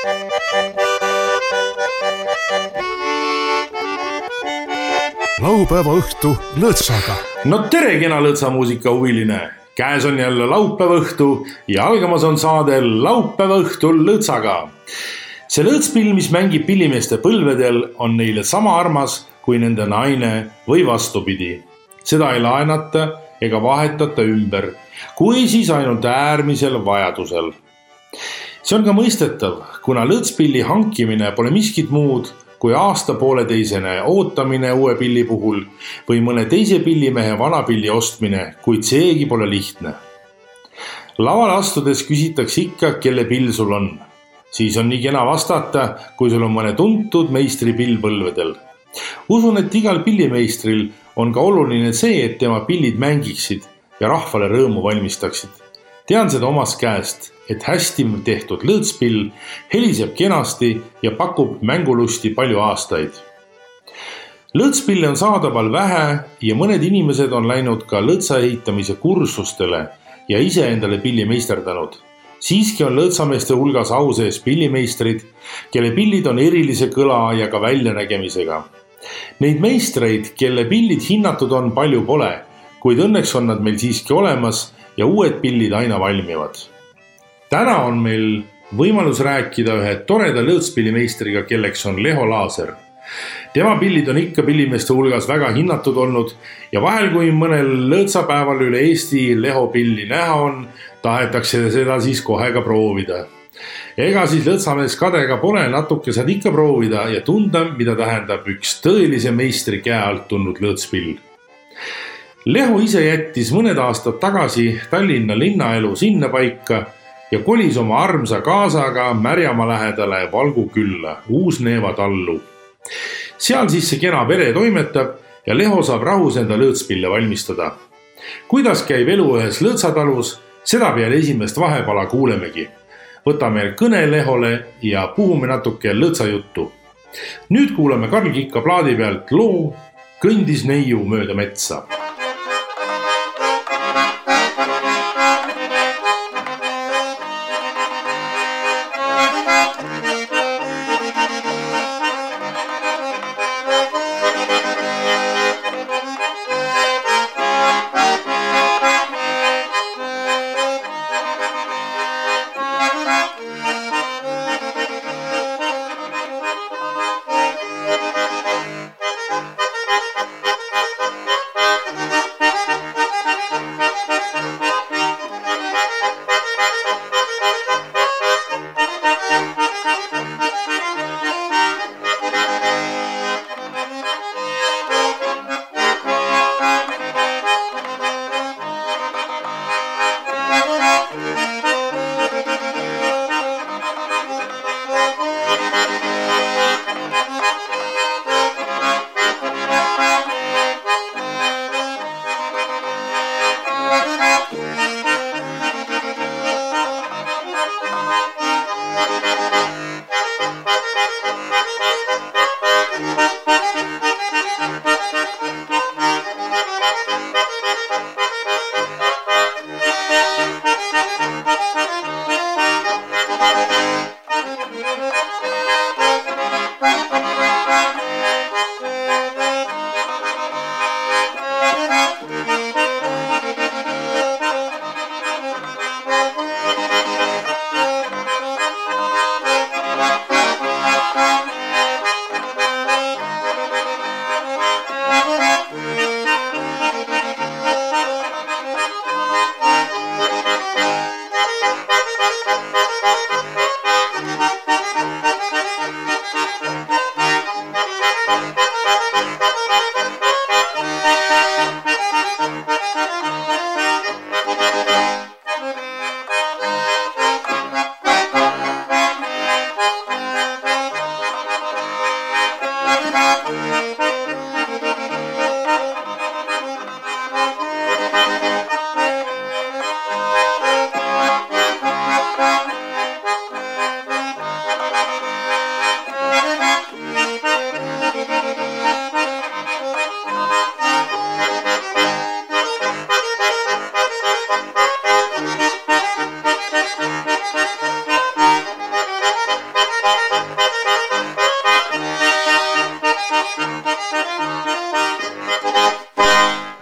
Laupäeva õhtu Lõõtsaga. No tere, kena lõõtsamuusika huviline. Käes on jälle laupäeva õhtu ja algamas on saade Laupäeva õhtul Lõõtsaga. See lõõtspill, mis mängib pillimeeste põlvedel, on neile sama armas kui nende naine või vastupidi. Seda ei laenata ega vahetata ümber, kui siis ainult äärmisel vajadusel. See on ka mõistetav, kuna lõõtspilli hankimine pole miskit muud kui aasta-pooleteisene ootamine uue pilli puhul või mõne teise pillimehe vana pilli ostmine, kuid seegi pole lihtne. Lavale astudes küsitakse ikka, kelle pill sul on. Siis on nii kena vastata, kui sul on mõne tuntud meistri pill põlvedel. Usun, et igal pillimeistril on ka oluline see, et tema pillid mängiksid ja rahvale rõõmu valmistaksid. Tean seda omast käest, et hästi tehtud lõõtspill heliseb kenasti ja pakub mängulusti palju aastaid. Lõõtspille on saadaval vähe ja mõned inimesed on läinud ka lõõtsa ehitamise kursustele ja ise endale pilli meisterdanud. Siiski on lõõtsameeste hulgas au sees pillimeistrid, kelle pillid on erilise kõla ja ka väljanägemisega. Neid meistreid, kelle pillid hinnatud on, palju pole, kuid õnneks on nad meil siiski olemas ja uued pillid aina valmivad. Täna on meil võimalus rääkida ühe toreda lõõtspillimeistriga, kelleks on Leho Laaser. Tema pillid on ikka pillimeeste hulgas väga hinnatud olnud ja vahel kui mõnel lõõtsapäeval üle Eesti Leho pilli näha on, tahetakse seda siis kohe ka proovida. Ega siis lõõtsamees kadega pole, natuke saad ikka proovida ja tunda, mida tähendab üks tõelise meistri käe alt tulnud lõõtspill. Leho ise jättis mõned aastad tagasi Tallinna linnaelu sinna paika ja kolis oma armsa kaasaga Märjamaa lähedale Valgu külla, Uus-Neeva tallu. Seal siis see kena pere toimetab ja Leho saab rahus enda lõõtspille valmistada. Kuidas käib elu ühes lõõtsatalus, seda peale esimest vahepala kuulemegi. Võtame kõne Lehole ja puhume natuke lõõtsajuttu. Nüüd kuuleme Karl Kikka plaadi pealt loo Kõndis neiu mööda metsa.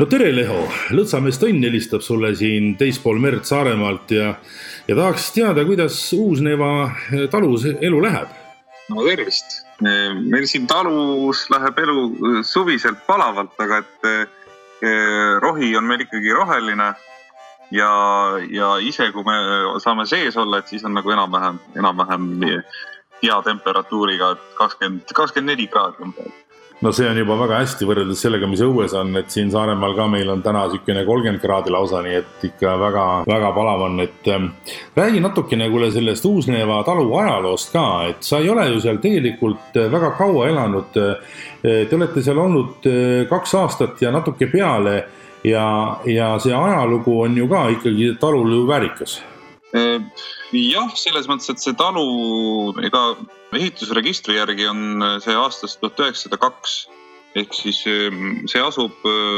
No tere Leho, Lõtsamees Tõnn helistab sulle siin teispool merd Saaremaalt ja tahaks teada, kuidas Uusneva talus elu läheb. No tervist. Meil siin talus läheb elu suviselt palavalt, aga et rohi on meil ikkagi roheline ja ise, kui me saame sees olla, et siis on nagu enam-vähem hea temperatuuriga, 24 kraadi. No see on juba väga hästi võrreldes sellega, mis õues on, et siin Saaremaal ka meil on täna sükene 30 kraadi lausa, nii et ikka väga, väga palav on, et räägi natukene kuule sellest Uusneva talu ajaloost ka, et sa ei ole ju seal tegelikult väga kaua elanud, te olete seal olnud 2 aastat ja natuke peale ja see ajalugu on ju ka ikkagi talul ju väärikas. Jah, selles mõttes, et see talu ehitusregistri järgi on see aastast 1902, ehk siis see asub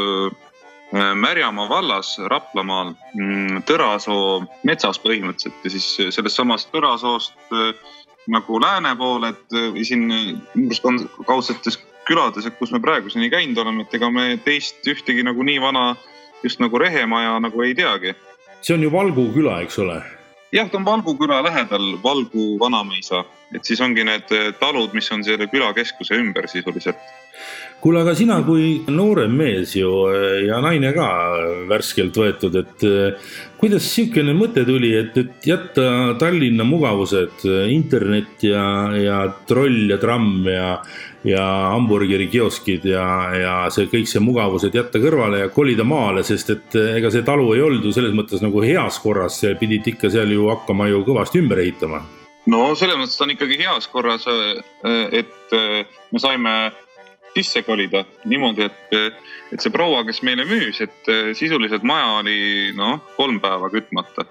Märjamaa vallas Raplamaal Tõrasoo metsas põhimõtteliselt ja siis sellest samast Tõrasoost nagu lääne poole, et siin kaudsetes külades, et kus me praeguseni käinud oleme, et ega me teist ühtegi nagu nii vana just nagu Rehemaja nagu ei teagi. See on ju Valgu küla, eks ole? Jah, ta on Valgu küla lähedal, Valgu vanamõisa, et siis ongi need talud, mis on selle külakeskuse ümber sisuliselt. Kuule, aga sina kui noorem mees ju ja naine ka värskelt võetud, et kuidas siukene mõte tuli, et jätta Tallinna mugavused, internet ja troll ja tramm ja hamburgeri kioskid ja see kõik see mugavused jätta kõrvale ja kolida maale, sest et ega see talu ei olnud ju selles mõttes nagu heas korras, pidid ikka seal ju hakkama ju kõvasti ümber ehitama. No selles mõttes on ikkagi heas korras, et me saime sisse kolida niimoodi, et see proua, kes meile müüs, et sisuliselt maja oli 3 päeva kütmata.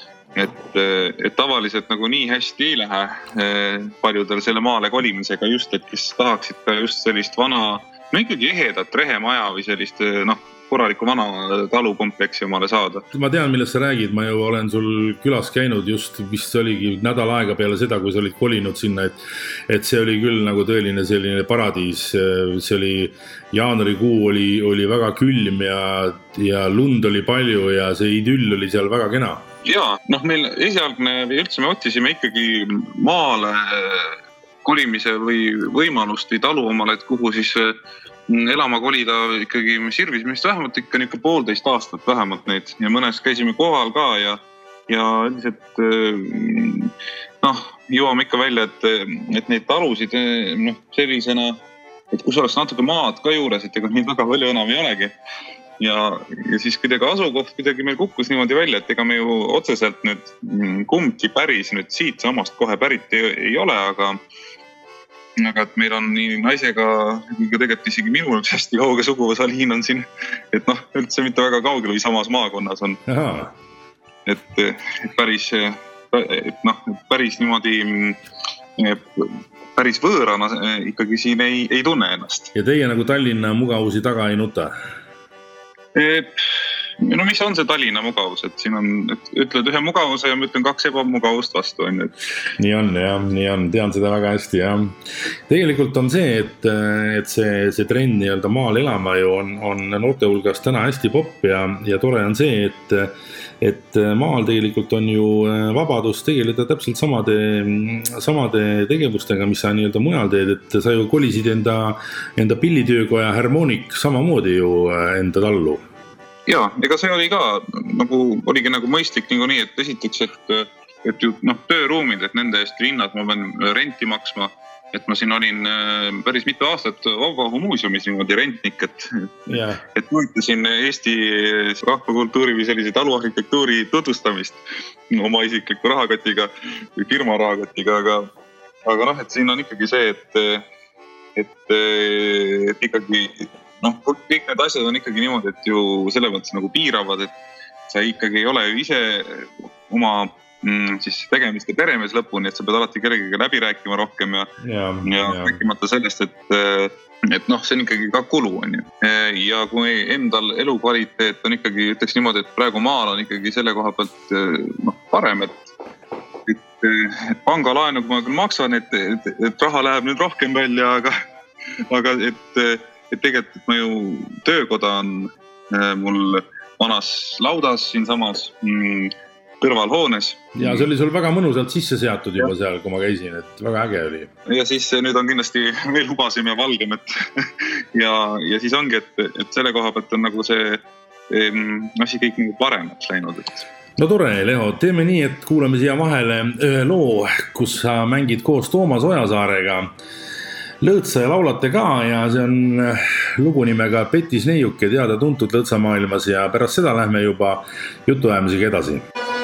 Et tavaliselt nagu nii hästi ei lähe paljudel selle maale kolimisega just, et kes tahaksid ka just sellist vana, ikkagi ehedat rehemaja või sellist korraliku vana talukompleksi omale saada. Ma tean, millest sa räägid, ma ju olen sul külas käinud just vist oligi nädal aega peale seda, kui sa olid kolinud sinna, et see oli küll nagu tõeline selline paradiis, see oli jaanuarikuu oli väga külm ja lund oli palju ja see idüll oli seal väga kena. Jaa, meil esialgne või üldse me otsisime ikkagi maale kolimise või võimalust või talu omale, et kuhu siis elama kolida ikkagi sirvis meist vähemalt ikka 1,5 aastat vähemalt neid ja mõnes käisime kohal ka ja üldiselt jõuame ikka välja, et neid talusid sellisena, et kus oleks natuke maad ka juures, et ega neid väga palju enam ei olegi ja siis kuidagi asukoht kuidagi meil kukkus niimoodi välja, et ega me ju otseselt nüüd kumbki päris nüüd siit samast kohe pärit ei ole, aga et meil on nii naisega, kui ka tegelikult isegi minul üks hästi kauge suguvõsa liin on siin, et üldse mitte väga kaugel või samas maakonnas on. Et päris niimoodi, päris võõrana ikkagi siin ei tunne ennast. Ja teie nagu Tallinna mugavusi taga ei nuta? Mis on see Tallinna mugavus, et siin on, ütled ühe mugavuse ja ma ütlen 2 ebamugavust vastu. Nii on, tean seda väga hästi. Ja. Tegelikult on see, et see trend nii-öelda maal elama ju on noorte hulgas täna hästi popp ja tore on see, et maal tegelikult on ju vabadus tegeleda täpselt samade tegevustega, mis sa nii-öelda mujal teed, et sa ju kolisid enda pillitöökoja Harmonic samamoodi ju enda tallu. Jaa, ega see oli ka, oligi mõistlik nii, et esiteks, et ju tööruumid, et nende eest linnad ma pean renti maksma, et ma siin olin päris mitu aastat Vabaõhumuuseumis niimoodi rentnik, et mõõtasin Eesti rahvakultuuri või sellise taluarhitektuuri tutvustamist oma isikliku rahakotiga või firma rahakotiga, aga et siin on ikkagi see, et ikkagi kõik need asjad on ikkagi niimoodi, et ju selle mõttes piiravad, et sa ikkagi ei ole ju ise oma tegemiste peremees lõpuni, et sa pead alati kellegagi läbi rääkima rohkem ja rääkimata sellest, et see on ikkagi ka kulu on ju. Ja kui endal elukvaliteet on ikkagi, ütleks niimoodi, et praegu maal on ikkagi selle koha pealt parem, et pangalaenu, kui ma küll maksan, et raha läheb nüüd rohkem välja, aga et tegelikult ma ju töökoda on mul vanas laudas siinsamas kõrvalhoones. Ja see oli sul väga mõnusalt sisse seatud juba seal, kui ma käisin, et väga äge oli. Ja siis nüüd on kindlasti veel hubasem ja valgem, ja siis ongi, et selle koha pealt on nagu see asi kõik nagu paremaks läinud. No tore, Leho, teeme nii, et kuulame siia vahele ühe loo, kus sa mängid koos Toomas Ojasaarega. Lõõtsa ja laulate ka ja see on lugu nimega Petis Neiuke, teada tuntud lõõtsamaailmas ja pärast seda lähme juba jutuajamisega edasi.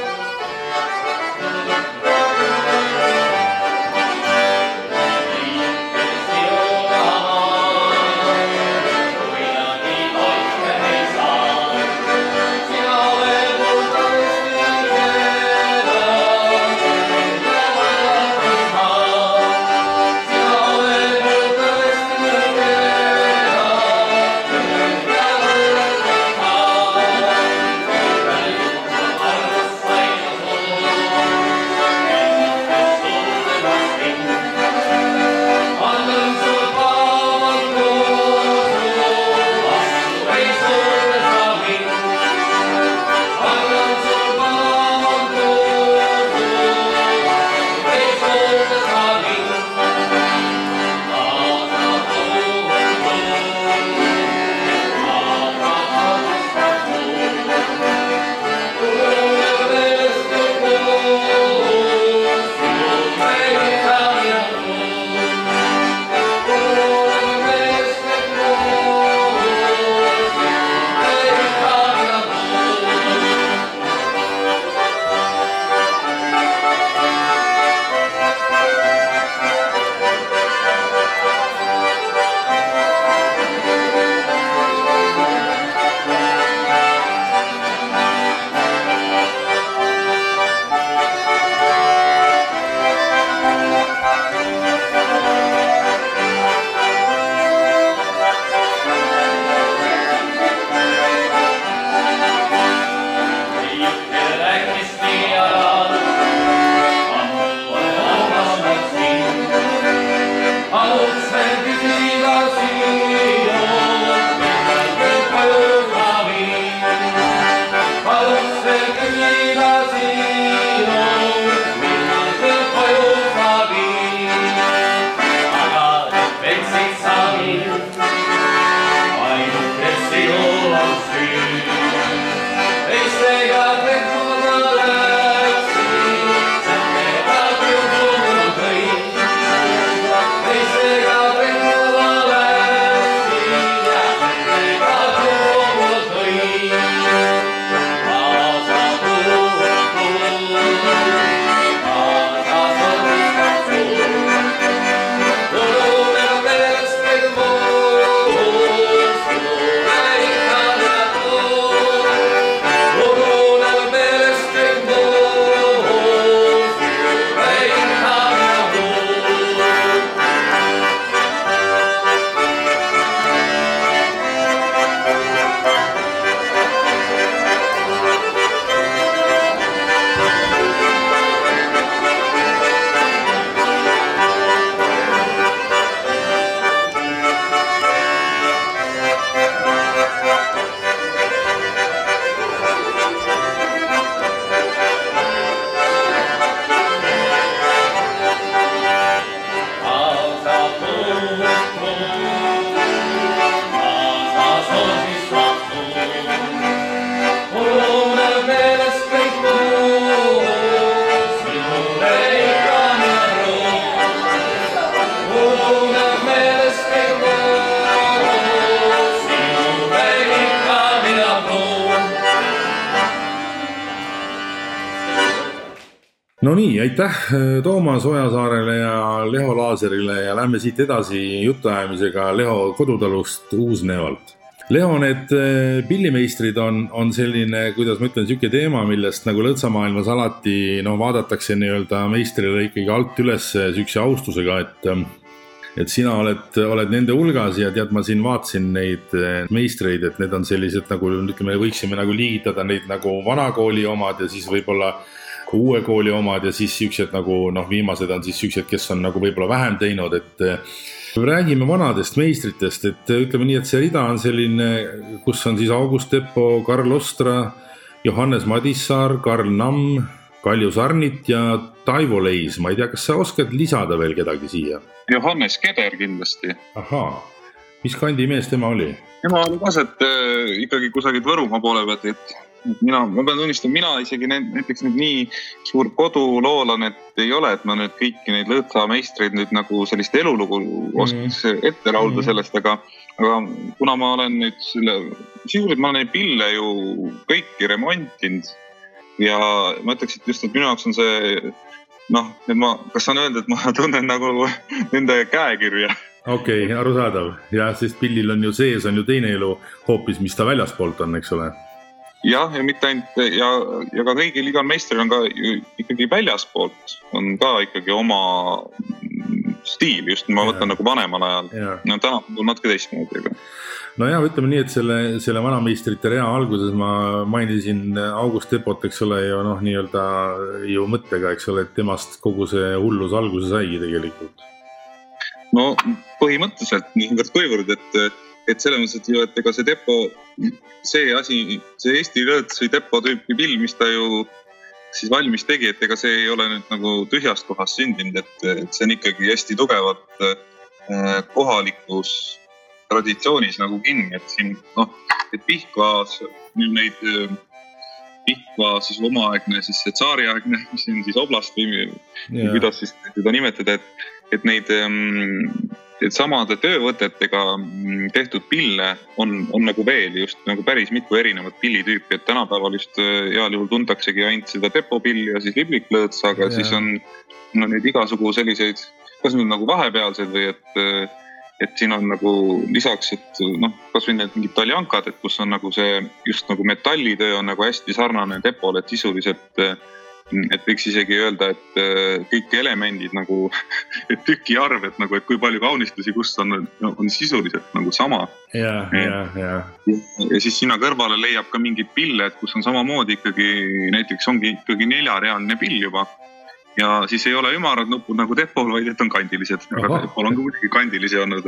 No nii, aitäh Toomas Ojasaarele ja Leho Laaserile ja lähme siit edasi jutuajamisega Leho kodutalust Uus-Neevalt. Leho, need pillimeistrid on selline, kuidas ma ütlen, selline teema, millest nagu lõõtsamaailmas alati vaadatakse nii-öelda meistrile ikkagi alt üles sükse austusega, et sina oled nende hulgas ja tead, ma siin vaatasin neid meistreid, et need on sellised nagu, ütleme, võiksime nagu liigitada neid nagu vanakooli omad ja siis võib-olla uue kooli omad ja siis siuksed nagu viimased on siis siuksed, kes on nagu võib-olla vähem teinud, et räägime vanadest meistritest, et ütleme nii, et see rida on selline, kus on siis August Teppo, Karl Ostra, Johannes Madissaar, Karl Namm, Kalju Sarnit ja Taivo Leis. Ma ei tea, kas sa oskad lisada veel kedagi siia? Johannes Keder kindlasti. Ahaa, mis kandi mees tema oli? Tema oli kaset ikkagi kusagilt Võrumaa poole pealt, et ma pean tunnistama, mina isegi näiteks nüüd nii suur koduloolane, et ei ole, et ma nüüd kõiki neid lõõtsa meistreid nüüd nagu sellist elulugu oskaks ette raulda sellest, aga kuna ma olen nüüd sisuliselt ma olen neid pille ju kõiki remontinud ja ma ütleks, et just, et minu jaoks on see, et kas saan öelda, et ma tunnen nagu nende käekirja. Okei, arusaadav. Ja sest pillil on ju sees, on ju teine elu hoopis, mis ta väljaspoolt on, eks ole? Jah, ja mitte ainult, ja ka kõigil igal meistril on ka ikkagi väljaspoolt, on ka ikkagi oma stiil, just ma võtan nagu vanemal ajal. Täna on natuke teistmoodi. No jah, ütleme nii, et selle vanameistrite rea alguses ma mainisin August Teppot, eks ole, ja nii-öelda ju mõttega, eks ole, et temast kogu see hullus alguse saigi tegelikult. No põhimõtteliselt niivõrd kuivõrd, et selles mõttes, et ega see Teppo, see Eesti lõõts või Teppo tüüpi pill, mis ta ju siis valmis tegi, et ega see ei ole nüüd nagu tühjast kohast sündinud, et see on ikkagi hästi tugevalt kohalikus traditsioonis nagu kinni, et siin, et Pihkvaas, neid Pihkva siis omaaegne, siis see tsaariaegne, mis on siis oblast või kuidas siis seda nimetada, et neid samade töövõtetega tehtud pille on nagu veel just nagu päris mitu erinevat pillitüüpi, et tänapäeval just heal juhul tuntaksegi ainult seda Teppo pilli ja siis libliklõõts, aga siis on neid igasugu selliseid, kas nüüd nagu vahepealsed või et siin on nagu lisaks, et kas või need mingid taljankad, et kus on nagu see just nagu metallitöö on nagu hästi sarnane Teppole, et sisuliselt et võiks isegi öelda, et kõik elemendid nagu tüki arv, et kui palju kaunistusi, kus on sisuliselt nagu sama. Ja siis sinna kõrvale leiab ka mingid pille, et kus on samamoodi ikkagi, näiteks ongi ikkagi 4-reaalne pill juba. Ja siis ei ole ümarad nupud nagu Teppol, vaid et on kandilised. Aga Teppol on kuidagi kandilisi olnud.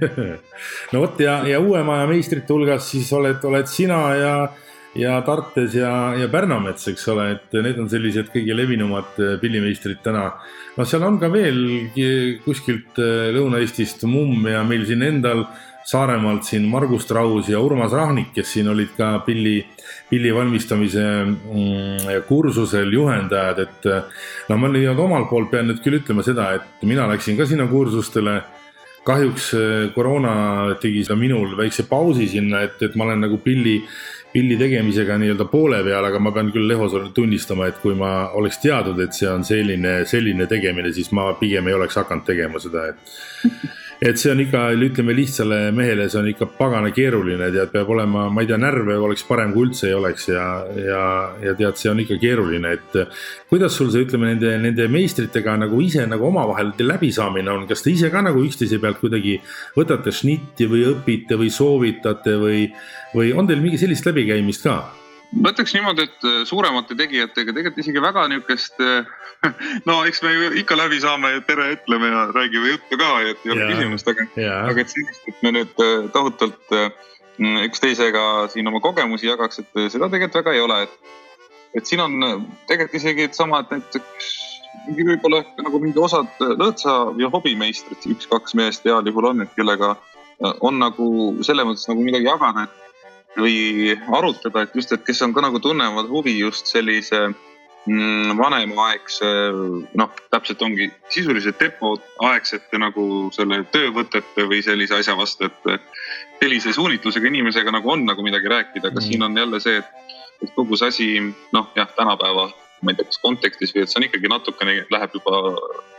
No võt, ja uue maja meistrite hulgas siis oled sina ja Tartes ja Pärnamets, eks ole, et need on sellised kõige levinumad pillimeistrid täna. No seal on ka veel kuskilt Lõuna-Eestist Mumm ja meil siin endal Saaremaalt siin Margus Traus ja Urmas Rahnik, kes siin olid ka pilli valmistamise kursusel juhendajad, et ma nüüd omal poolt pean nüüd küll ütlema seda, et mina läksin ka sinna kursustele. Kahjuks koroona tegi seda minul väikse pausi sinna, et ma olen nagu pilli tegemisega nii-öelda poole peal, aga ma pean küll Lehos tunnistama, et kui ma oleks teadnud, et see on selline tegemine, siis ma pigem ei oleks hakanud tegema seda, et see on ikka, ütleme lihtsale mehele, see on ikka pagana keeruline, tead, peab olema, ma ei tea, närve oleks parem kui üldse ei oleks ja tead, see on ikka keeruline, et kuidas sul see, ütleme, nende meistritega nagu ise nagu omavahel läbisaamine on, kas te ise ka nagu üksteise pealt kuidagi võtate šnitti või õpite või soovitate või on teil mingi sellist läbikäimist ka? Ma ütleks niimoodi, et suuremate tegijatega tegelikult isegi väga niukest, eks me ikka läbi saame ja tere ütleme ja räägime juttu ka, et ei ole küsimust, aga et sellist, et me nüüd tohutult üksteisega siin oma kogemusi jagaks, et seda tegelikult väga ei ole, et siin on tegelikult isegi sama, et näiteks võib-olla nagu mingi osad lõõtsa ja hobimeistrid, 1-2 meest heal juhul on, et kellega on nagu selle mõttes nagu midagi jagada, või arutada, et just, et kes on ka nagu tunnevad huvi just sellise vanemaaegse, täpselt ongi sisuliselt Teppo aegsete nagu selle töövõtete või sellise asja vastu, et sellise suunitlusega inimesega nagu on nagu midagi rääkida, aga siin on jälle see, et kogu see asi, tänapäeva, ma ei tea, kas kontekstis või et see on ikkagi natukene läheb juba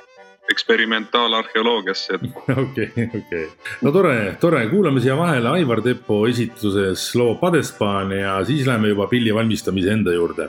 eksperimentaalarheoloogiasse. Okei. No tore. Kuulame siia vahele Aivar Teppo esituses loo Padespaan ja siis läheme juba pilli valmistamise enda juurde.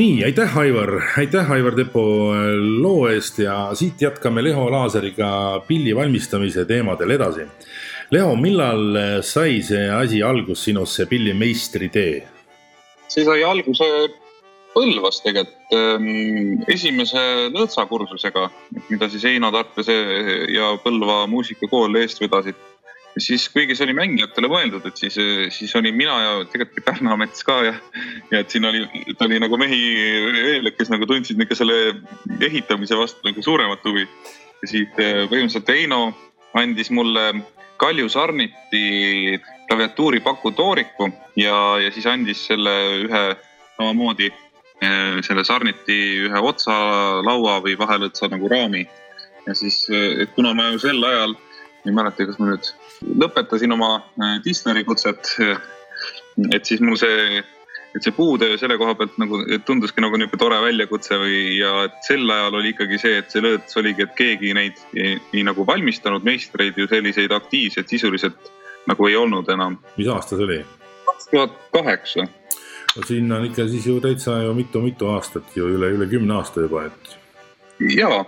Nii, aitäh Aivar Tepo loo eest ja siit jätkame Leho Laaseriga pilli valmistamise teemadel edasi. Leho, millal sai see asi algus sinust, see pillimeistri tee? See sai alguse Põlvas tegelikult esimese lõõtsakursusega, mida siis Heino Tartlase ja Põlva muusikakool eest vedasid. Ja siis kuigi see oli mängijatele mõeldud, et siis oli mina ja tegelikult Pärnamets ka ja et siin oli nagu mehi veel, kes nagu tundsid selle ehitamise vastu nagu suuremat huvi. Ja siit põhimõtteliselt Heino andis mulle Kalju Sarniti klaviatuuri paku tooriku ja siis andis selle ühe samamoodi selle Sarniti ühe otsa laua või vahelõtsa nagu raami. Ja siis, et kuna ma ju sel ajal, ei mäleta, kas ma nüüd lõpetasin oma Disneri kutset, et siis mul see puutöö selle koha pealt nagu, tunduski nagu niisugune tore väljakutse ja et sel ajal oli ikkagi see, et see lõõts oligi, et keegi neid nii nagu valmistanud meistreid ju selliseid aktiivseid sisuliselt nagu ei olnud enam. Mis aasta see oli? 2008. Siin on ikka siis ju täitsa ju mitu aastat, ju üle 10 aasta juba. Jaa,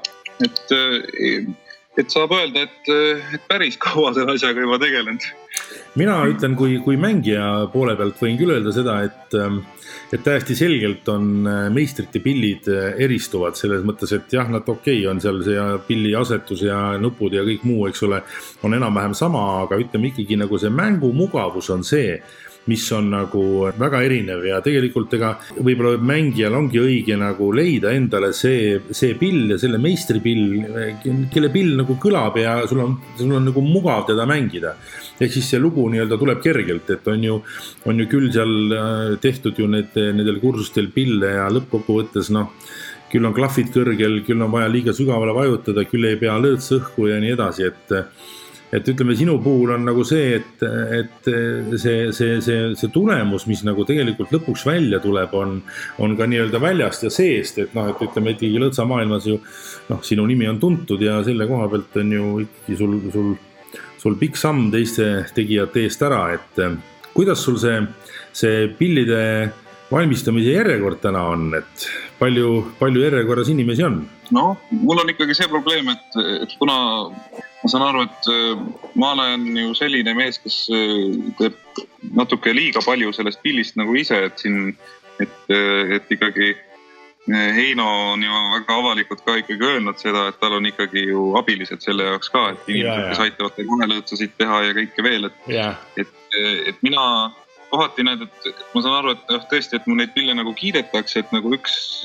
et saab öelda, et päris kaua selle asjaga juba tegelenud. Mina ütlen, kui mängija poole pealt võin küll öelda seda, et täiesti selgelt on meistrite pillid eristuvad selles mõttes, et jah, nad okei on seal see pilli asetus ja nupud ja kõik muu, eks ole, on enam-vähem sama, aga ütleme ikkagi nagu see mängu mugavus on see, mis on nagu väga erinev ja tegelikult võib-olla mängijal ongi õige nagu leida endale see pill ja selle meistripill, kelle pill nagu kõlab ja sul on nagu mugav teda mängida. Ehk siis see lugu nii-öelda tuleb kergelt, et on ju küll seal tehtud ju nendel kursustel pille ja lõppkokkuvõttes küll on klahvid kõrgel, küll on vaja liiga sügavale vajutada, küll ei pea lõõts õhku ja nii edasi, et ütleme, sinu puhul on nagu see, et see tulemus, mis nagu tegelikult lõpuks välja tuleb, on ka nii-öelda väljast ja seest, et ütleme, et ikkagi lõõtsa maailmas ju, sinu nimi on tuntud ja selle koha pealt on ju ikkagi sul pikk samm teiste tegijate eest ära, et kuidas sul see pillide valmistamise järjekord täna on, et palju järjekorras inimesi on? No, mul on ikkagi see probleem, et kuna ma saan aru, et ma olen ju selline mees, kes teeb natuke liiga palju sellest pillist nagu ise, et ikkagi Heino on ju väga avalikult ka ikkagi öelnud seda, et tal on ikkagi ju abilised selle jaoks ka, et inimesed, kes aitavad vahelõõtsasid teha ja kõike veel, et mina kohati näed, et ma saan aru, et tõesti, et mul neid pille nagu kiidetakse, et nagu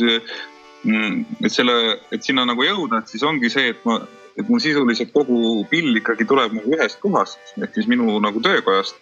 et sinna nagu jõuda, et siis ongi see, et mul sisuliselt kogu pill ikkagi tuleb nagu ühest kohast, ehk siis minu nagu töökojast.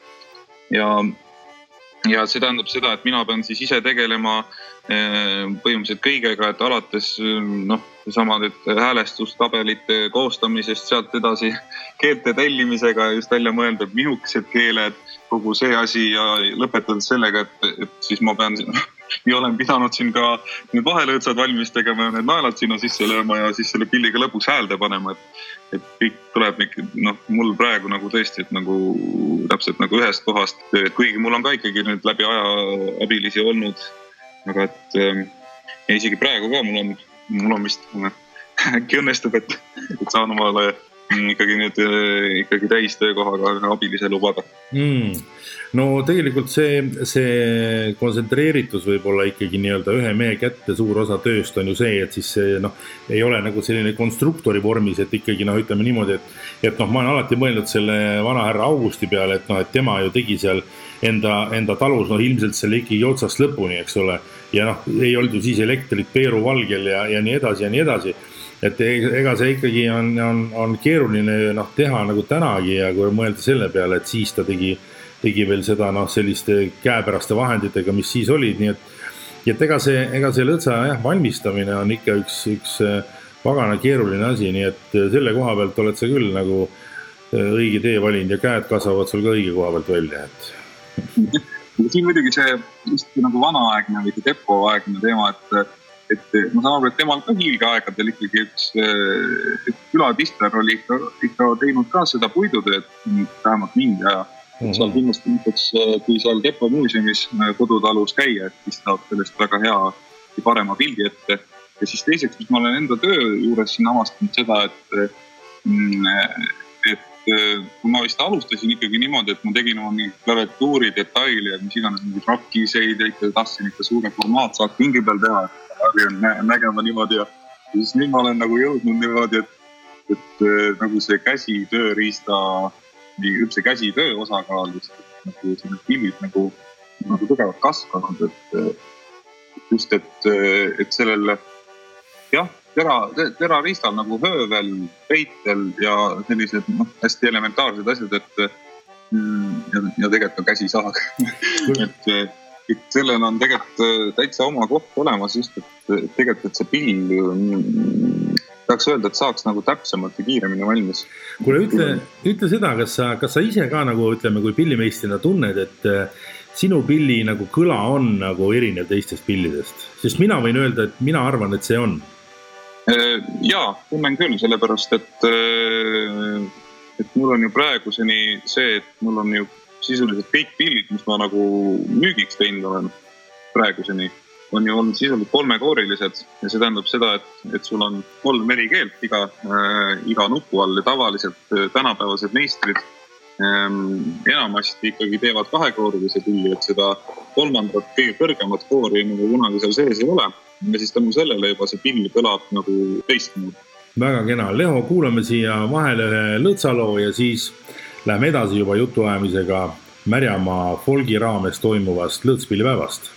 Ja see tähendab seda, et mina pean siis ise tegelema põhimõtteliselt kõigega, et alates samad häälestustabelite koostamisest, sealt edasi keelte tellimisega just välja mõeldud minukesed keeled, kogu see asi ja lõpetades sellega, et siis ma pean ja olen pidanud siin ka need vahelõõtsad valmis tegema ja need naelad sinna sisse lööma ja siis selle pilliga lõpuks häälde panema, et kõik tuleb mul praegu nagu tõesti, et nagu täpselt nagu ühest kohast, et kuigi mul on ka ikkagi nüüd läbi aja abilisi olnud, aga et isegi praegu ka mul on vist äkki õnnestub, et saan omale ikkagi täis töökohaga abilise lubada. No tegelikult see kontsentreeritus võib-olla ikkagi nii-öelda ühe mehe kätte suur osa tööst on ju see, et siis see ei ole nagu selline konstruktori vormis, et ikkagi ütleme niimoodi, et ma olen alati mõelnud selle vana härra Augusti peale, et tema ju tegi seal enda talus ilmselt selle ikkagi otsast lõpuni, eks ole, ja ei olnud ju siis elektrit Peeru valgel ja nii edasi ja nii edasi. Et ega see ikkagi on keeruline teha nagu tänagi ja kui mõelda selle peale, et siis ta tegi veel seda selliste käepäraste vahenditega, mis siis olid, nii et ega see lõõtsa valmistamine on ikka üks pagana keeruline asi, nii et selle koha pealt oled sa küll nagu õige tee valinud ja käed kasvavad sul ka õige koha pealt välja. Siin muidugi see just nagu vanaaegne või Tepo-aegne teema, et ma saan aru, et temal ka hiilgeaegadel ikkagi üks küladistler oli ikka teinud ka seda puidutööd vähemalt mingi aja. Seal kindlasti näiteks, kui seal Tepo muuseumis kodutalus käia, et siis saab sellest väga hea parema pildi ette. Ja siis teiseks, mis ma olen enda töö juures siin avastanud seda, et kui ma vist alustasin ikkagi niimoodi, et ma tegin oma klaviatuuri detaili ja mis iganes mingid rockiseid ja ikka tahtsin ikka suure formaat saaks pingi peal teha, nägema niimoodi ja siis nüüd ma olen nagu jõudnud niimoodi, et nagu see käsitööriista või üldse käsitöö osakaal nagu selline pildid nagu tugevalt kasvanud, et sellel jah, terariistal nagu höövel, peitel ja sellised hästi elementaarsed asjad, ja tegelikult ka käsisaag. et sellel on tegelikult täitsa oma koht olemas just, et tegelikult see pill tahaks öelda, et saaks nagu täpsemalt ja kiiremini valmis. Kuule, ütle seda, kas sa ise ka nagu ütleme, kui pillimeistrina tunned, et sinu pilli nagu kõla on nagu erinev teistest pillidest? Sest mina võin öelda, et mina arvan, et see on. Jaa, tunnen küll, sellepärast, et mul on ju praeguseni see, et mul on ju sisuliselt kõik pillid, mis ma nagu müügiks teinud olen praeguseni, on ju olnud sisuliselt 3-koorilised ja see tähendab seda, et sul on 3 merikeelt iga nupu all ja tavaliselt tänapäevased meistrid enamasti ikkagi teevad 2-koorilise pilli, et seda 3. kõige kõrgemat koori nagu kunagi seal sees ei ole. Ja siis tänu sellele juba see pill kõlab nagu teistmoodi. Väga kena. Leho, kuulame siia vahele ühe lõõtsaloo ja siis läheme edasi juba jutuajamisega Märjamaa folgi raames toimuvast lõõtspillipäevast.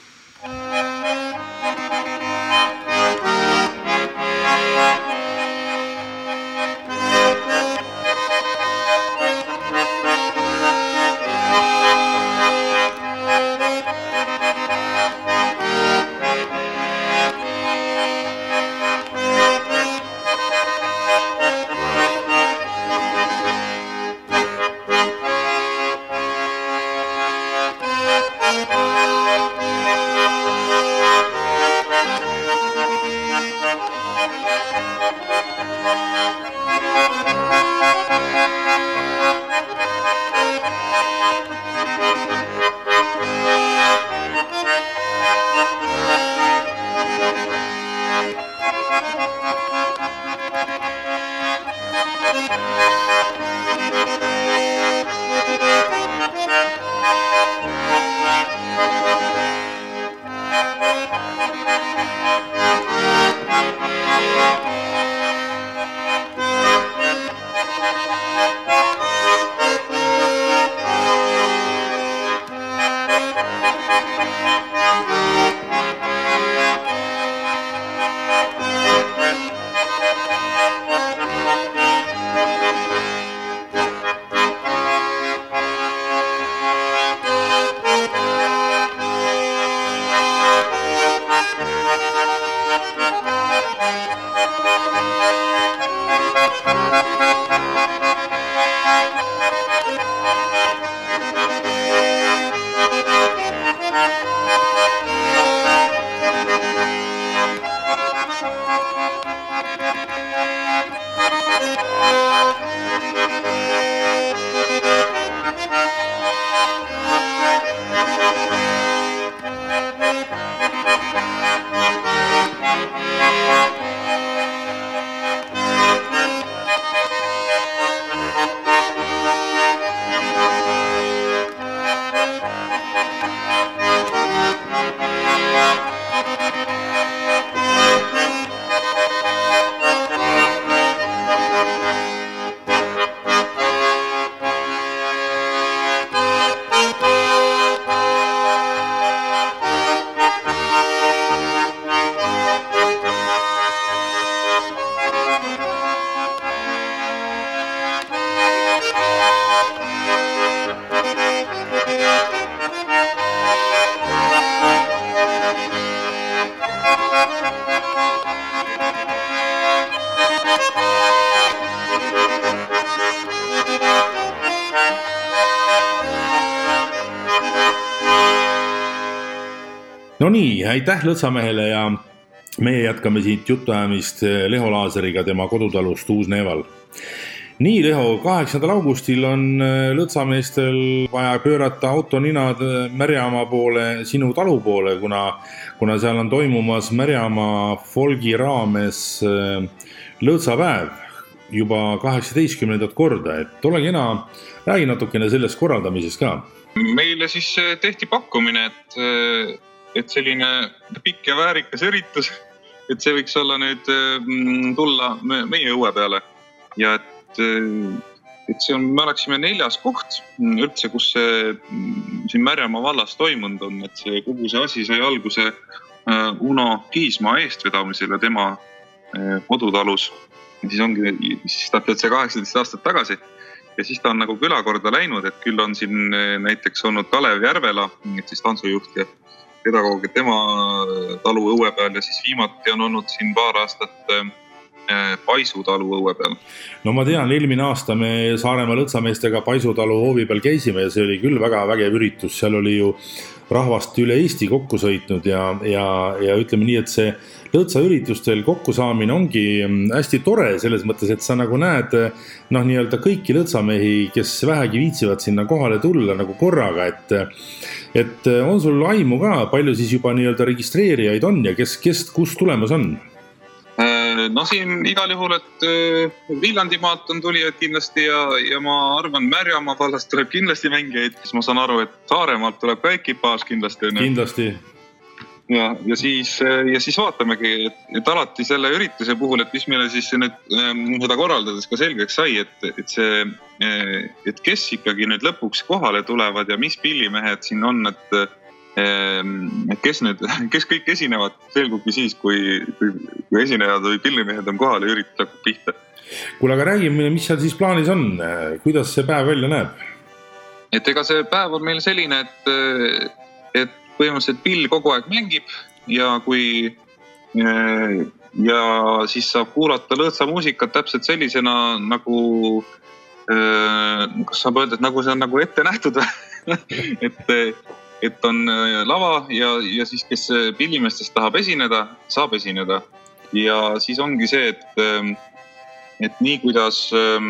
No nii, aitäh Lõõtsamehele ja meie jätkame siit jutuajamist Leho Laaseriga tema kodutalust Uus-Neeval. Nii, Leho, 8. augustil on lõtsameestel vaja pöörata autoninad Märjamaa poole, sinu talu poole, kuna seal on toimumas Märjamaa folgi raames lõtsapäev juba 18. korda, et ole kena, räägi natukene sellest korraldamisest ka. Meile siis tehti pakkumine, et selline pikk ja väärikas üritus, et see võiks olla nüüd tulla meie õue peale ja et see on, me oleksime 4. koht üldse, kus see siin Märjamaa vallas toimunud on, et see kogu see asi sai alguse Uno Kiismaa eestvedamisel ja tema kodutalus. Ja siis ongi siis täpselt see 18 aastat tagasi ja siis ta on nagu külakorda läinud, et küll on siin näiteks olnud Kalev Järvela, et siis tantsujuht ja pedagoog, et tema talu õue peal ja siis viimati on olnud siin paar aastat Paisu talu õue peal. No ma tean, eelmine aasta me Saaremaa lõtsameestega Paisu talu hoovi peal käisime ja see oli küll väga vägev üritus, seal oli ju rahvast üle Eesti kokku sõitnud ja ütleme nii, et see lõtsaüritustel kokkusaamine ongi hästi tore selles mõttes, et sa nagu näed nii-öelda kõiki lõtsamehi, kes vähegi viitsivad sinna kohale tulla nagu korraga, et on sul aimu ka, palju siis juba nii-öelda registreerijaid on ja kes kus tulemas on? No siin igal juhul, et Viljandimaalt on tulijaid kindlasti ja ma arvan, Märjamaa vallast tuleb kindlasti mängijaid. Ma saan aru, et Saaremaalt tuleb ka ekipaaž kindlasti. Kindlasti. Ja siis vaatamegi, et alati selle ürituse puhul, et mis meile siis nüüd seda korraldades ka selgeks sai, et kes ikkagi nüüd lõpuks kohale tulevad ja mis pillimehed siin on, et kes kõik esinevad, selgugi siis, kui esinejad või pillimehed on kohale ja üritab pihta. Kuule, aga räägime, mis seal siis plaanis on? Kuidas see päev välja näeb? Et ega see päev on meil selline, et põhimõtteliselt pill kogu aeg mängib ja siis saab kuulata lõõtsa muusikat täpselt sellisena nagu, kas saab öelda, et nagu see on nagu ette nähtud et on lava ja siis, kes pillimeestest tahab esineda, saab esineda. Ja siis ongi see, et nii kuidas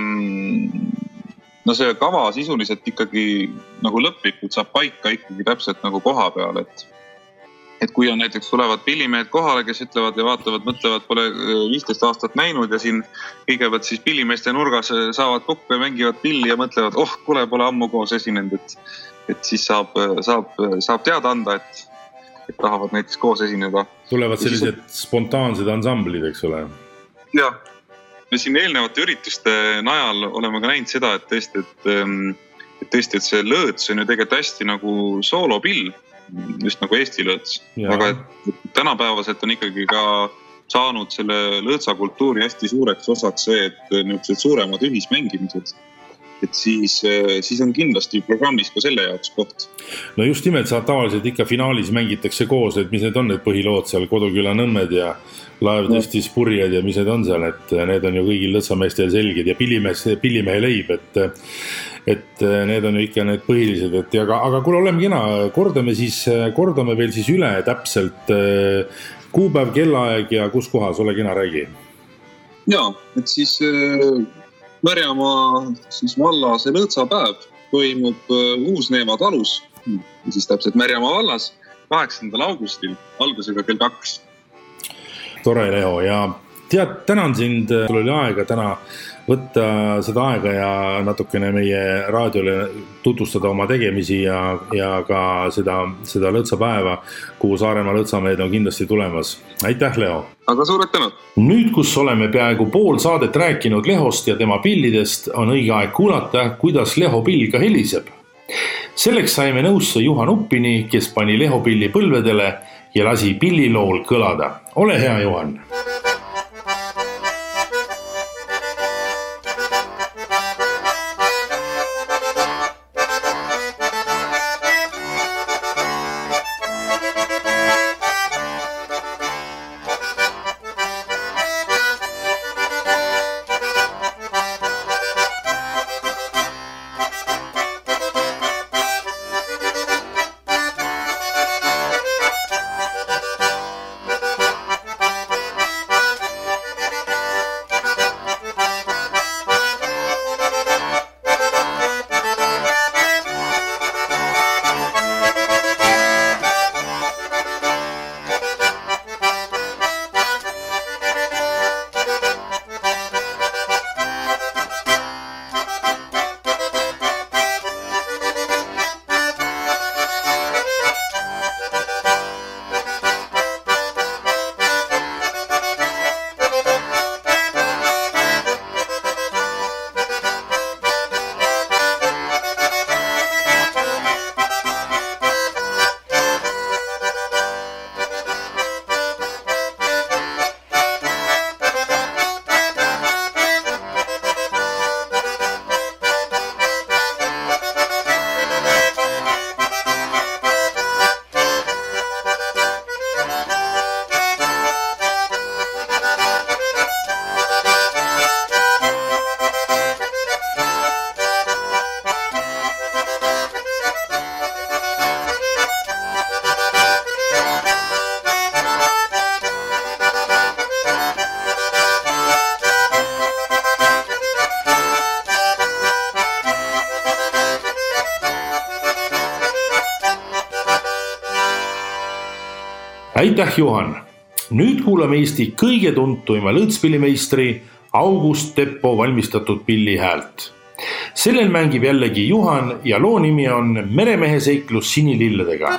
see kava sisuliselt ikkagi nagu lõplikult saab paika ikkagi täpselt nagu koha peal, et kui on näiteks tulevad pillimehed kohale, kes ütlevad ja vaatavad, mõtlevad, pole 15 aastat näinud ja siin kõigepealt siis pillimeeste nurgas saavad kokku ja mängivad pilli ja mõtlevad, kuule, pole ammu koos esinenud, et siis saab teada anda, et tahavad näiteks koos esineda. Tulevad sellised spontaansed ansamblid, eks ole? Jah, me siin eelnevate ürituste najal oleme ka näinud seda, et tõesti, et see lõõts on ju tegelikult hästi nagu soolopill, just nagu Eesti lõõts. Aga tänapäevaselt on ikkagi ka saanud selle lõõtsa kultuuri hästi suureks osaks see, et nüüd suuremad ühismängimised. Et siis on kindlasti programmis ka selle jaoks koht. No just nimelt, saad tavaliselt ikka finaalis mängitakse koos, et mis need on need põhilood seal, Koduküla nõmmed ja Laev tõstis purjed ja mis need on seal, et need on ju kõigil lõtsameestel selged ja pillimehe leib, et need on ju ikka need põhilised, aga kuule, oleme kena, kordame veel siis üle täpselt kuupäev, kellaaeg ja kus kohas, ole kena, räägi. Jaa, et siis Märjamaa siis valla see lõõtsapäev toimub Uus-Neeva talus, siis täpselt Märjamaa vallas 8. augustil, algusega kell 2. Tore, Leo, ja tead, tänan sind, sul oli aega täna võtta seda aega ja natukene meie raadiole tutvustada oma tegemisi ja ka seda lõõtsapäeva, kuhu Saaremaa lõõtsamehed on kindlasti tulemas. Aitäh, Leo! Aga suured tänud! Nüüd, kus oleme peaaegu pool saadet rääkinud Lehost ja tema pillidest, on õige aeg kuulata, kuidas Leho pill ka heliseb. Selleks saime nõusse Juhan Uppini, kes pani Leho pilli põlvedele ja lasi pillilool kõlada. Ole hea, Juhan! Aitäh, Juhan! Nüüd kuulame Eesti kõige tuntuima lõõtspillimeistri August Teppo valmistatud pilli häält. Sellel mängib jällegi Juhan ja loo nimi on Meremehe seiklus sinililledega.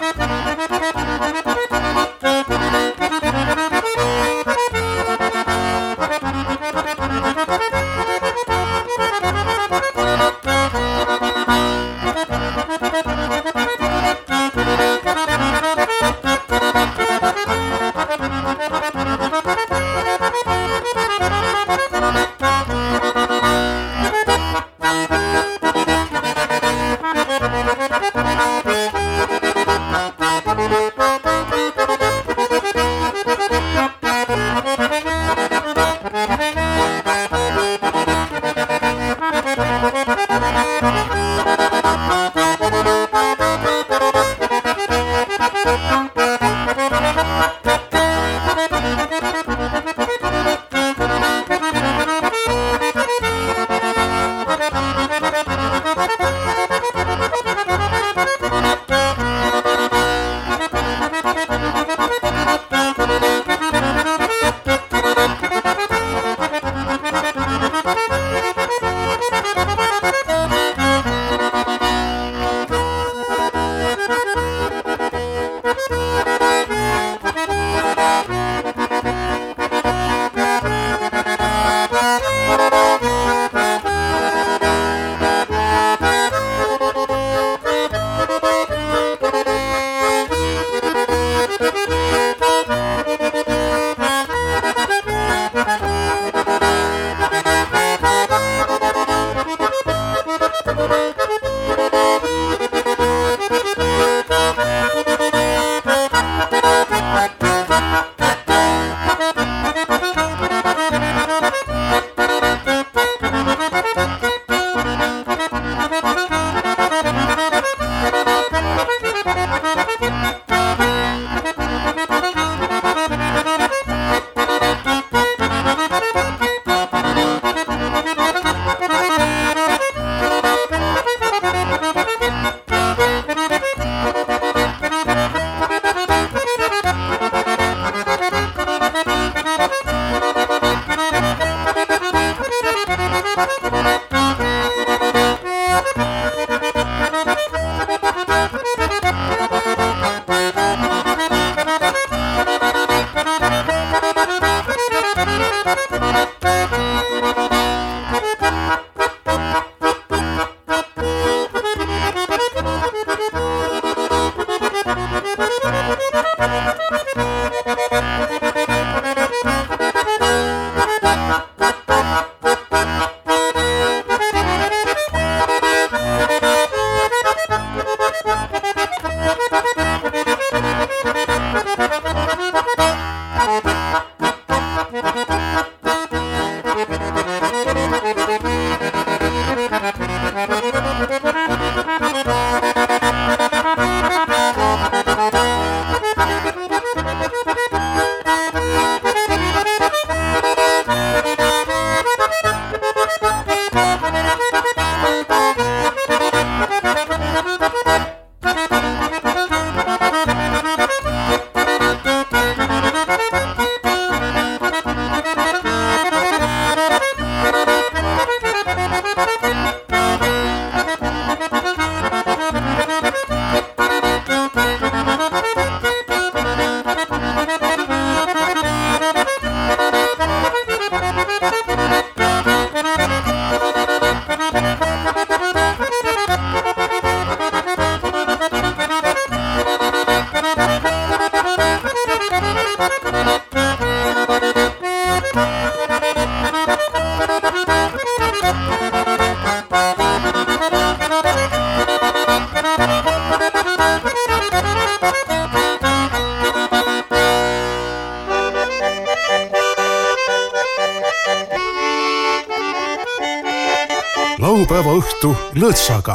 Laupäeva õhtu lõõtsaga.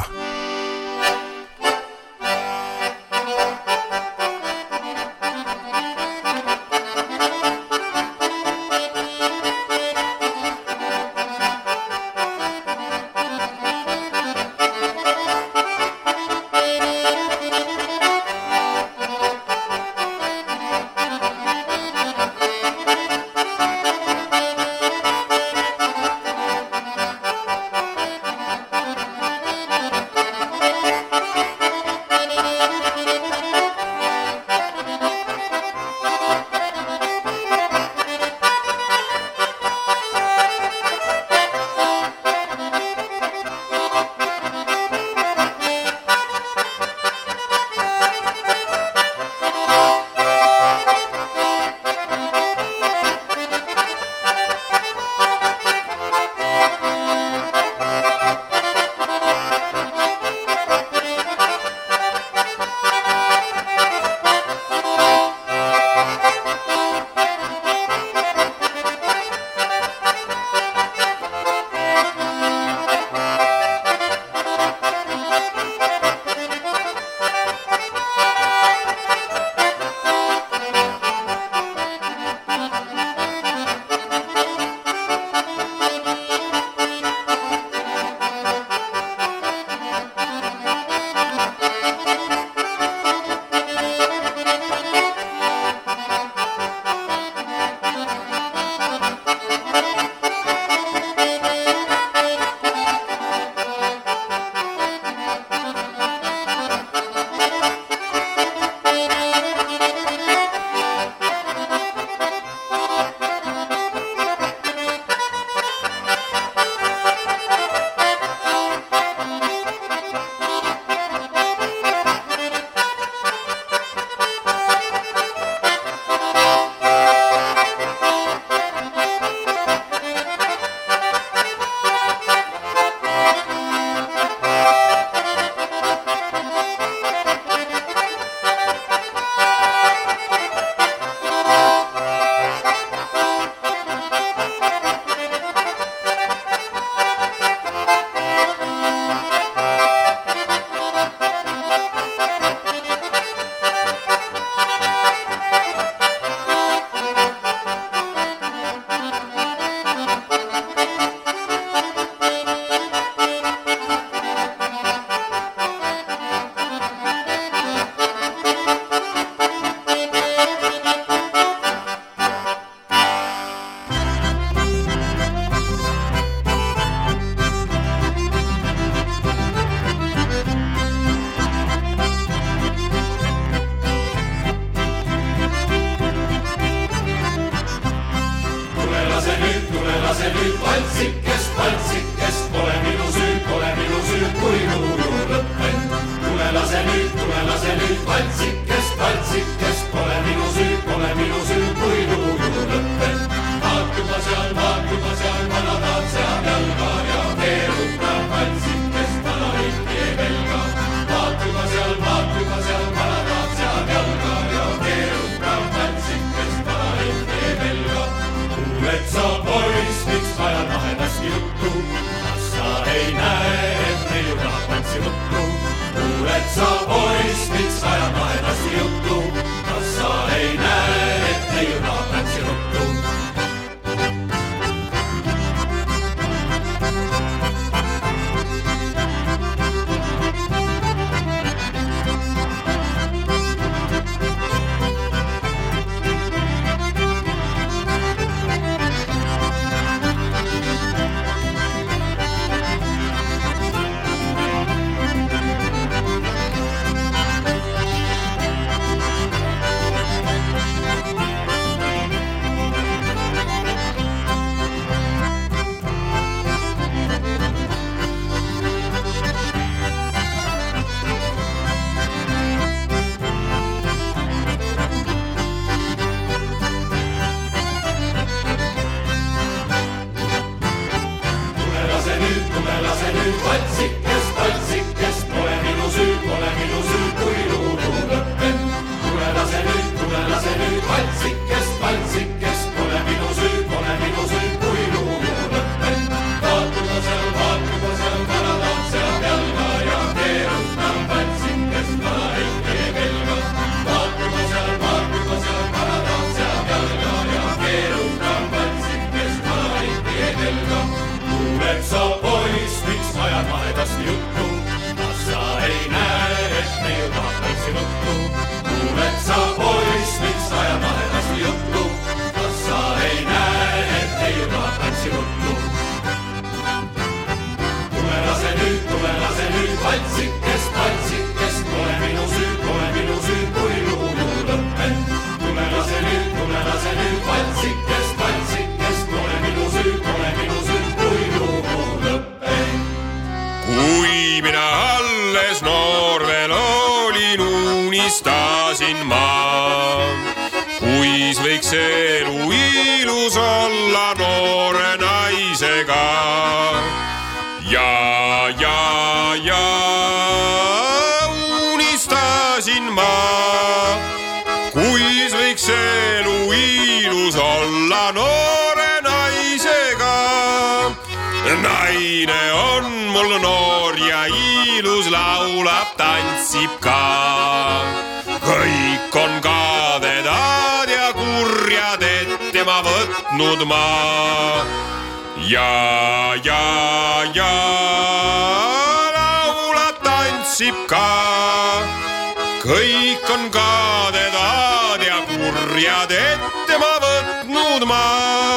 Valtsikest, valtsikest, pole minu süü, kui luu ju lõppen. Vaat juba seal, vanadad seal jalga ja keerutab valtsikest, vana ikki ei pelga. Vaat juba seal, vanadad seal jalga ja keerutab valtsikest, vana ikki ei pelga. Kuuled sa poiss, miks ajad mahedasti juttu, kas sa ei näe, et neiu tahab tantsi ruttu. Kuuled sa poiss, miks ajad mahedasti juttu, kas sa ei näe, et neiu tahab tantsi ruttu. Valtsikest, pole minu süü, kui luu lõppen. Tule lase nüüd, valtsikest, pole minu süü, kui luu lõppen. Vaat juba seal, vanadad seal jalga ja keerutab valtsikest, vana ikki ei pelga. Vaat juba seal, vanadad seal jalga ja keerutab valtsikest, vana ikki ei pelga. Kuuled sa poiss, miks ajad mahedasti juttu, kas sa ei näe, et neiu tahab tantsi ruttu. Kuuled sa poiss, miks ajad mahedasti juttu, kas sa ei näe, et neiu tahab tantsi ruttu. Tule lase nüüd, valtsikest, pole minu süü, kui luu ju lõppen. Tule lase nüüd, valtsikest, pole minu süü, kui luu lõppen. Kui mina alles noor veel olin, unistasin ma, kuis võiks elu ilus olla noore naisega. Ja unistasin ma, kuis võiks elu ilus olla noore naisega. Naine on mul noor ja ilus, laulab, tantsib ka. Kõik on kadedad ja kurjad, et tema võtnud ma. Ja laulab, tantsib ka. Kõik on kadedad ja kurjad, et tema võtnud ma.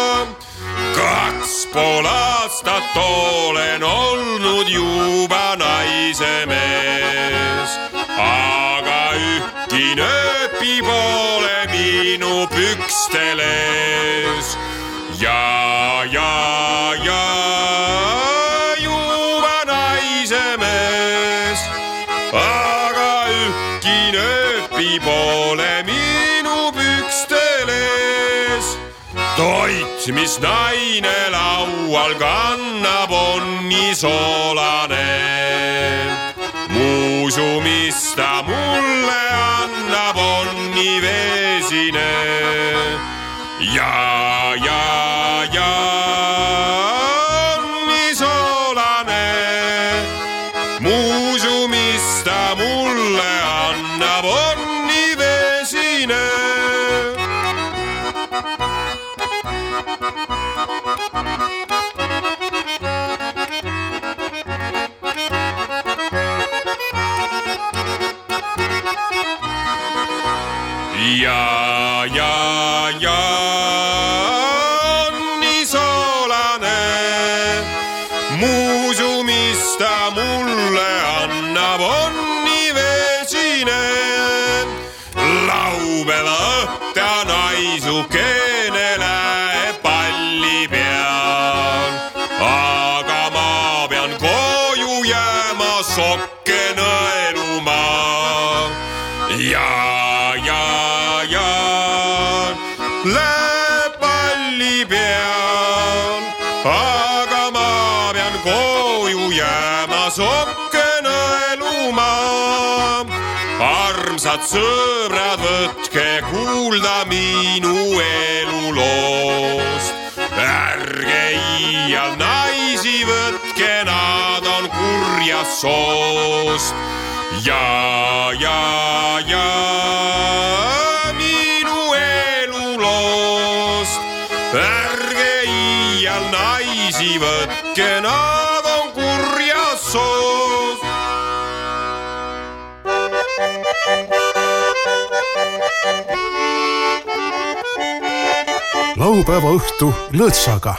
2,5 aastat olen olnud juba naise mees, aga ühtki nööpi pole minu püksteles. Ja juba naise mees, aga ühtki nööpi pole minu püksteles. Toit, mis naine laual kannab, on nii soolane. Muusu, mis ta mulle annab, on nii veesine. Ja on nii soolane. Muusu, mis ta mulle annab, on nii veesine. Ja on nii soolane. Muusu, mis ta mulle annab, on nii veesine. Laupäeva õhta naisukene läheb palli peal, aga ma pean koju jääma sokke nõeluma. ja läheb palli peal, aga ma pean koju jääma sokke nõeluma. Armsad sõbrad, võtke kuulda minu eluloost. Ärge iial naisi võtke, nad on kurjast soost. Ja minu eluloost. Ärge iial naisi võtke, nad on kurjast soost. Laupäeva õhtu Lõõtsaga.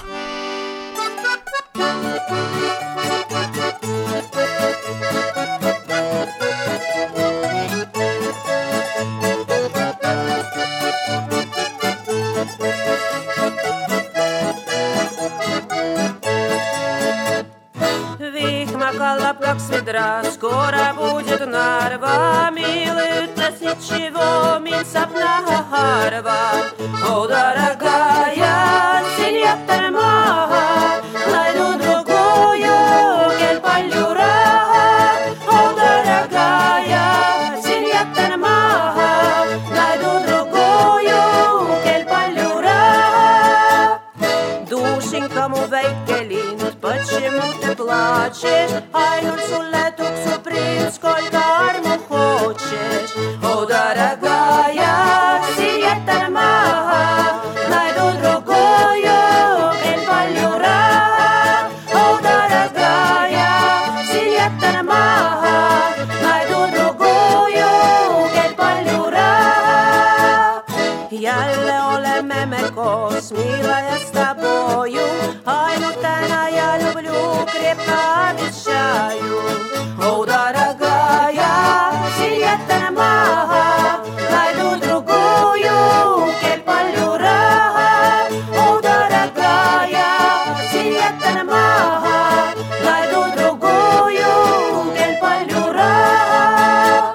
Vihma kallab 2 ведра, скоро будет Нарва. Милый, ütles ничего, mind saab näha harva. O, дорогая, siin jätan maha, найду другую, kel palju raha. O, дорогая, siin jätan maha, найду другую, kel palju raha. Душенька mu väike lind, почему ты плачешь? Ainult sulle tuksub принц, сколько armu хочешь. О, дорогая, siin jätan maha, найду другую, kel palju raha. О, дорогая, siin jätan maha, найду другую, kel palju raha. Jälle oleme me koos, mila ja s тобою. Ainult täna ja люблю, крепко обещаю. О, дорогая, siin jätan maha, найду другую, kel palju raha. О, дорогая, siin jätan maha, найду другую, kel palju raha.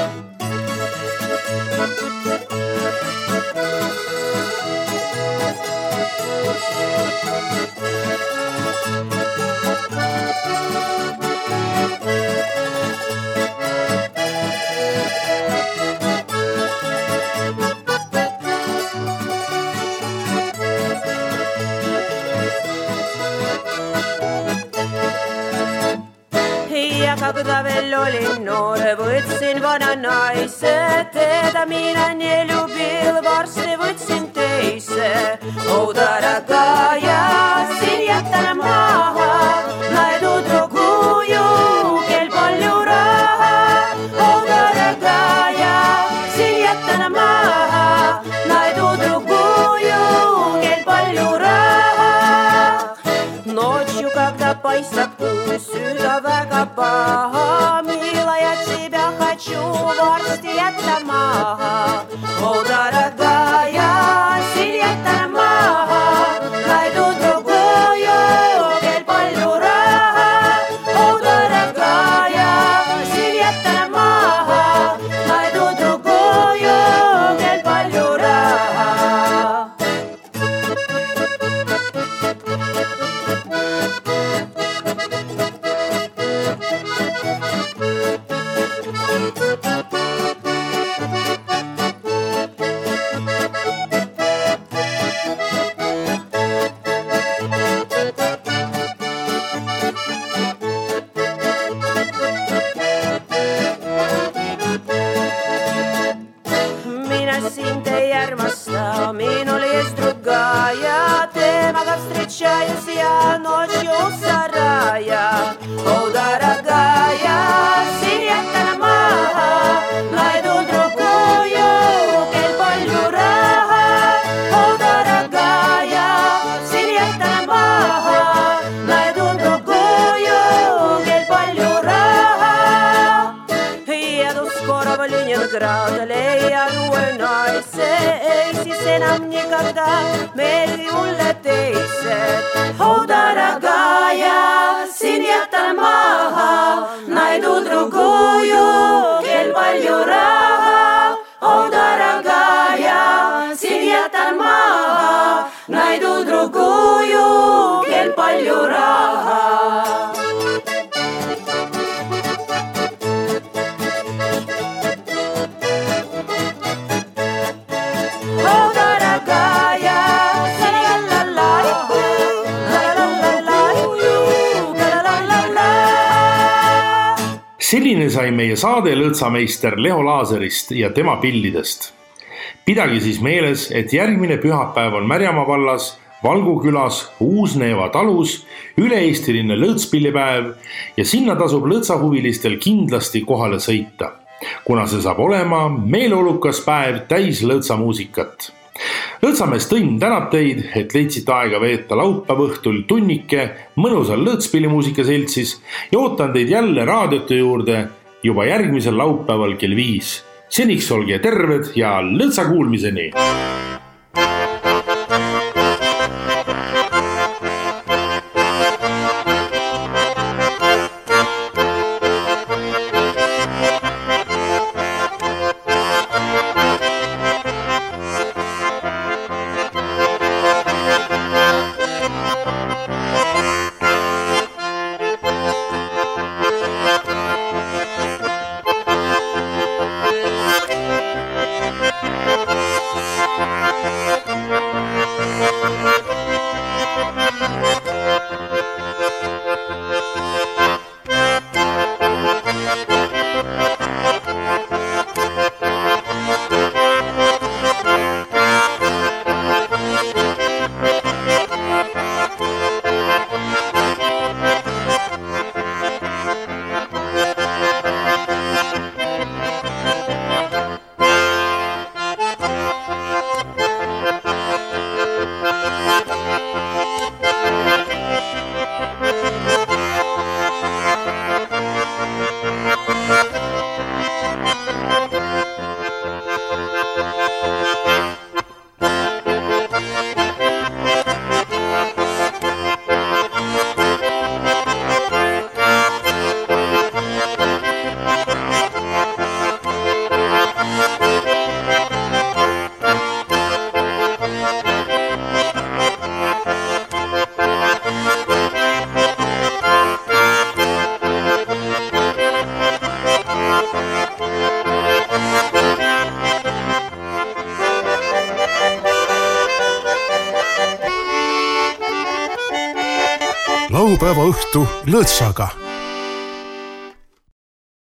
Ja когда veel olin noor, võtsin vana naise, teda mina не любил, varsti võtsin teise. O, дорогая, siin jätan maha, найду другую, kel palju raha. O, дорогая, siin jätan maha, найду другую, kel palju raha. Ночью, когда paistab kuu, süda väga paha, mila ja тебя хочу, varsti jätta maha. O, дорогая, siin jätan maha, найду другую, kel palju raha. O, дорогая, siin jätan maha, найду другую, kel palju raha. Mina sind ei armasta, minul есть другая, temaga встречаюсь я ночью у сарая. О, дорогая, siin jätan maha, найду другую, kel palju raha. О, дорогая, siin jätan maha, найду другую, kel palju raha. Еду скоро в Ленинград, leian uue naise, ei siis enam никогда meil ei ole teised. O, дорогая, siin jätan maha, найду другую, kel palju raha. Selline sai meie saade lõõtsameister Leo Laaserist ja tema pillidest. Pidage siis meeles, et järgmine pühapäev on Märjamaa vallas Valgu külas Uus-Neeva talus üle-eestiline lõõtspillipäev ja sinna tasub lõõtsahuvilistel kindlasti kohale sõita, kuna see saab olema meeleolukas päev täis lõõtsamuusikat. Lõõtsamees Tõnn tänab teid, et leidsite aega veeta laupäeva õhtul tunnike mõnusal lõõtspillimuusika seltsis ja ootan teid jälle raadiote juurde juba järgmisel laupäeval kell 5. Seniks olge terved ja lõõtsa kuulmiseni! Laupäeva õhtu lõõtsaga.